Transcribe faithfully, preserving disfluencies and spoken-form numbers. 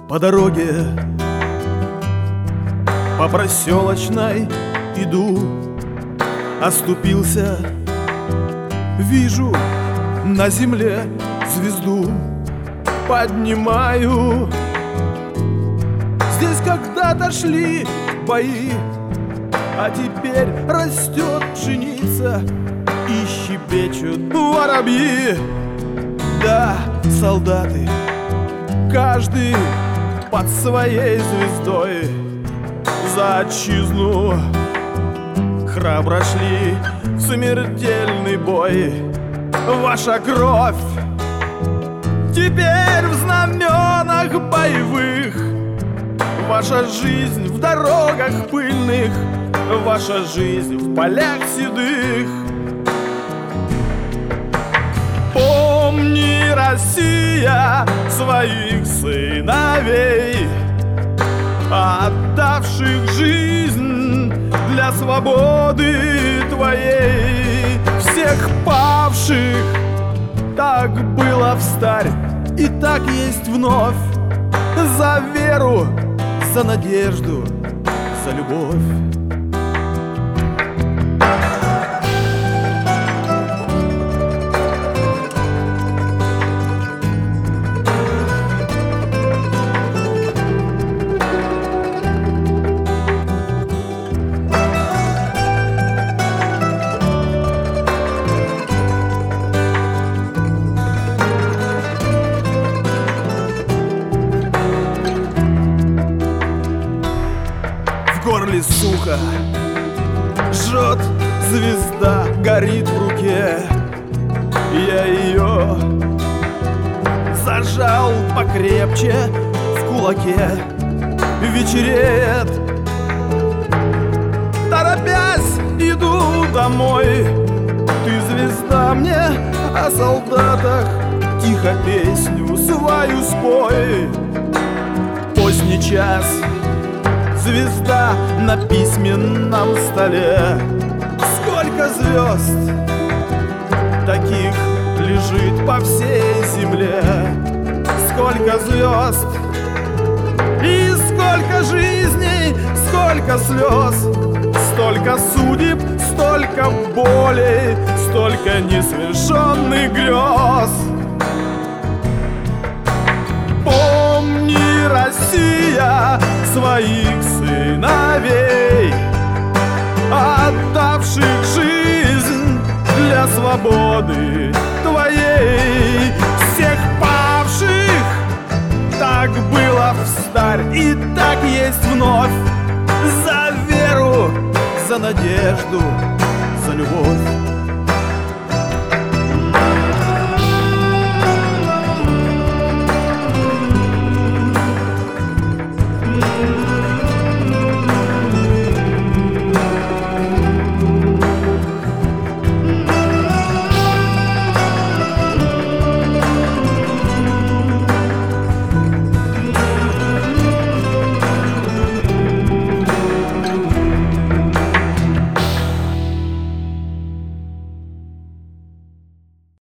По дороге, по проселочной иду, оступился, вижу на земле звезду, поднимаю. Здесь когда-то шли бои, а теперь растет пшеница и щебечут воробьи. Да, солдаты, каждый под своей звездой за отчизну храбро шли в смертельный бой. Ваша кровь теперь в знаменах боевых, ваша жизнь в дорогах пыльных, ваша жизнь в полях седых. Помни, Россия, своих сыновей, отдавших жизнь для свободы твоей. Всех павших, так было встарь и так есть вновь, за веру, за надежду, за любовь. В горле сухо, жжет звезда, горит в руке. Я ее зажал покрепче в кулаке. Вечереет, торопясь, иду домой. Ты звезда мне, о солдатах тихо песню свою спой. Поздний час, звезда на письменном столе. Сколько звезд таких лежит по всей земле. Сколько звезд и сколько жизней, сколько слез, столько судеб, столько болей, столько несовершенных грез. Помни, Россия, своих сыновей, отдавших жизнь для свободы твоей. Всех павших, так было встарь и так есть вновь, за веру, за надежду, за любовь.